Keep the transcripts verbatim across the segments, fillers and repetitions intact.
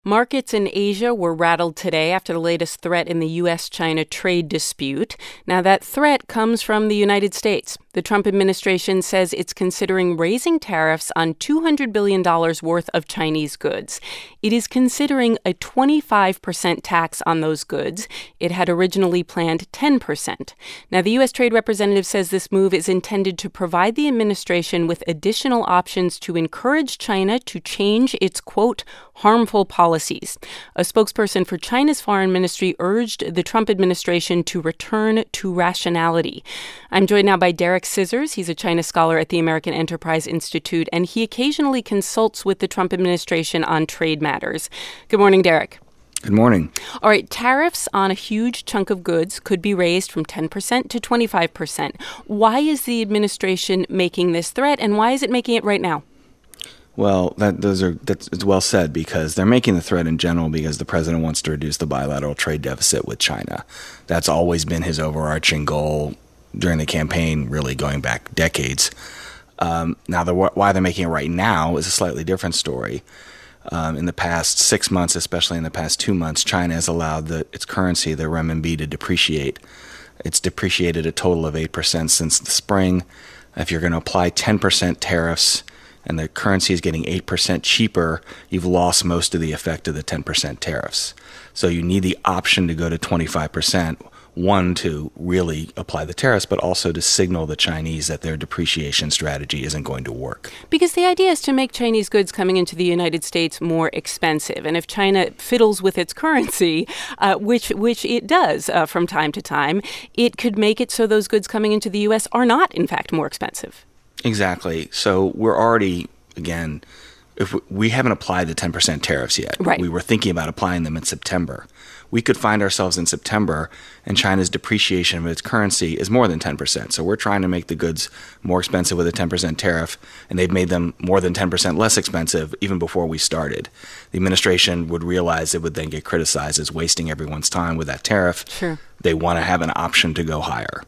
Markets in Asia were rattled today after the latest threat in the U S China trade dispute. Now, that threat comes from the United States. The Trump administration says it's considering raising tariffs on two hundred billion dollars worth of Chinese goods. It is considering a twenty-five percent tax on those goods. It had originally planned ten percent. Now, the U S Trade Representative says this move is intended to provide the administration with additional options to encourage China to change its, quote, harmful policies. A spokesperson for China's foreign ministry urged the Trump administration to return to rationality. I'm joined now by Derek Scissors. He's a China scholar at the American Enterprise Institute, and he occasionally consults with the Trump administration on trade matters. Good morning, Derek. Good morning. All right, tariffs on a huge chunk of goods could be raised from ten percent to twenty-five percent. Why is the administration making this threat, and why is it making it right now? Well, that those are that's it's well said, because they're making the threat in general because the president wants to reduce the bilateral trade deficit with China. That's always been his overarching goal during the campaign, really going back decades. Um, now, the, why they're making it right now is a slightly different story. Um, in the past six months, especially in the past two months, China has allowed the, its currency, the renminbi, to depreciate. It's depreciated a total of eight percent since the spring. If you're going to apply ten percent tariffs and the currency is getting eight percent cheaper, you've lost most of the effect of the ten percent tariffs. So you need the option to go to twenty-five percent, one, to really apply the tariffs, but also to signal the Chinese that their depreciation strategy isn't going to work. Because the idea is to make Chinese goods coming into the United States more expensive. And if China fiddles with its currency, uh, which which it does uh, from time to time, it could make it so those goods coming into the U S are not, in fact, more expensive. Exactly. So we're already, again, if we, we haven't applied the ten percent tariffs yet. Right. We were thinking about applying them in September. We could find ourselves in September and China's depreciation of its currency is more than ten percent. So we're trying to make the goods more expensive with a ten percent tariff, and they've made them more than ten percent less expensive even before we started. The administration would realize it would then get criticized as wasting everyone's time with that tariff. Sure. They want to have an option to go higher.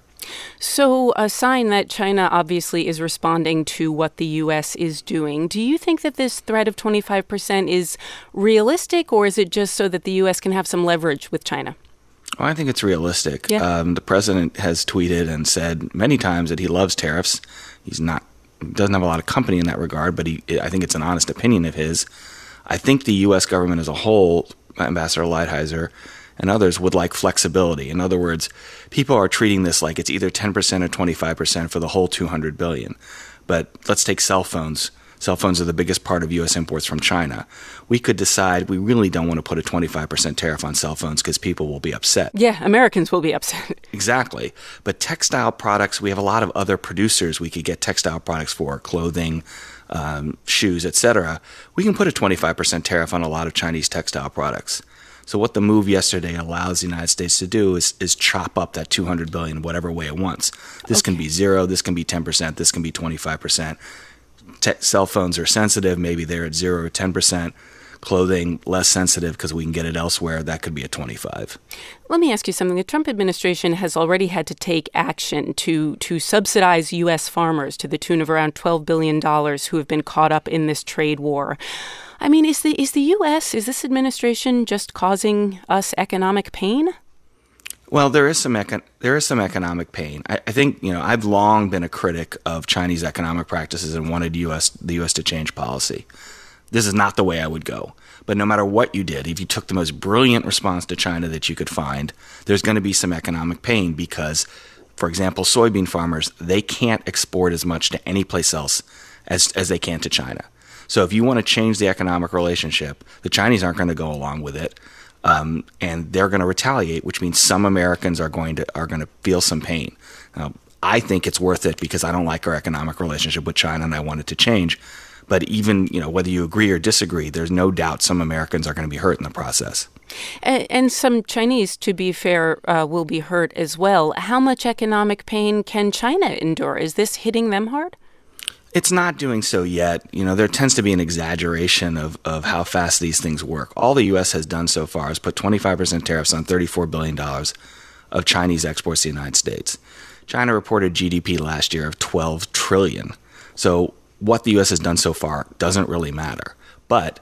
So a sign that China obviously is responding to what the U S is doing. Do you think that this threat of twenty-five percent is realistic, or is it just so that the U S can have some leverage with China? Well, I think it's realistic. Yeah. Um, the president has tweeted and said many times that he loves tariffs. He's not doesn't have a lot of company in that regard, but he, I think it's an honest opinion of his. I think the U S government as a whole, Ambassador Lighthizer and others, would like flexibility. In other words, people are treating this like it's either ten percent or twenty-five percent for the whole two hundred billion dollars. But let's take cell phones. Cell phones are the biggest part of U S imports from China. We could decide we really don't want to put a twenty-five percent tariff on cell phones because people will be upset. Yeah, Americans will be upset. Exactly. But textile products, we have a lot of other producers we could get textile products for, clothing, um, shoes, et cetera. We can put a twenty-five percent tariff on a lot of Chinese textile products. So what the move yesterday allows the United States to do is is chop up that two hundred billion dollars whatever way it wants. This okay. can be zero, this can be ten percent, this can be twenty-five percent. Te- cell phones are sensitive, maybe they're at zero or ten percent. Clothing, less sensitive because we can get it elsewhere, that could be a twenty-five. Let me ask you something. The Trump administration has already had to take action to to subsidize U S farmers to the tune of around twelve billion dollars who have been caught up in this trade war. I mean, is the is the U S, is this administration just causing us economic pain? Well, there is some econ- there is some economic pain. I, I think, you know, I've long been a critic of Chinese economic practices and wanted U S the U S to change policy. This is not the way I would go. But no matter what you did, if you took the most brilliant response to China that you could find, there's going to be some economic pain because, for example, soybean farmers, they can't export as much to any place else as as they can to China. So if you want to change the economic relationship, the Chinese aren't going to go along with it, um, and they're going to retaliate, which means some Americans are going to are going to feel some pain. Now, I think it's worth it because I don't like our economic relationship with China, and I want it to change. But even, you know, whether you agree or disagree, there's no doubt some Americans are going to be hurt in the process. And, and some Chinese, to be fair, uh, will be hurt as well. How much economic pain can China endure? Is this hitting them hard? It's not doing so yet. You know, there tends to be an exaggeration of, of how fast these things work. All the U S has done so far is put twenty-five percent tariffs on thirty-four billion dollars of Chinese exports to the United States. China reported G D P last year of twelve trillion dollars. So what the U S has done so far doesn't really matter. But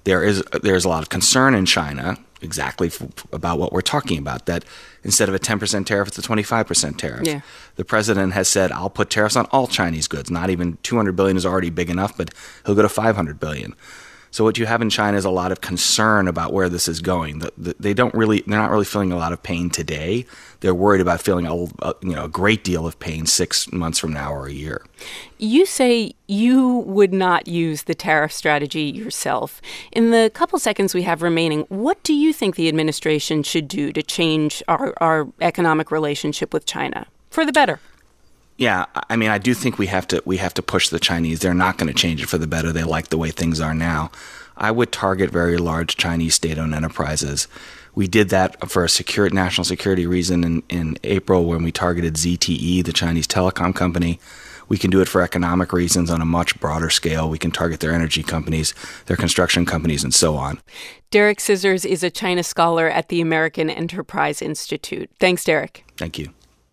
there is there's a lot of concern in China exactly f- about what we're talking about, that instead of a ten percent tariff, it's a twenty-five percent tariff. Yeah. The president has said, I'll put tariffs on all Chinese goods. Not even two hundred billion dollars is already big enough, but he'll go to five hundred billion dollars. So what you have in China is a lot of concern about where this is going. The, the, they don't really, they're not really feeling a lot of pain today. They're worried about feeling a, a you know a great deal of pain six months from now or a year. You say you would not use the tariff strategy yourself. In the couple seconds we have remaining, what do you think the administration should do to change our, our economic relationship with China for the better? Yeah, I mean, I do think we have to we have to push the Chinese. They're not going to change it for the better. They like the way things are now. I would target very large Chinese state-owned enterprises. We did that for a secure, national security reason in, in April when we targeted Z T E, the Chinese telecom company. We can do it for economic reasons on a much broader scale. We can target their energy companies, their construction companies, and so on. Derek Scissors is a China scholar at the American Enterprise Institute. Thanks, Derek. Thank you.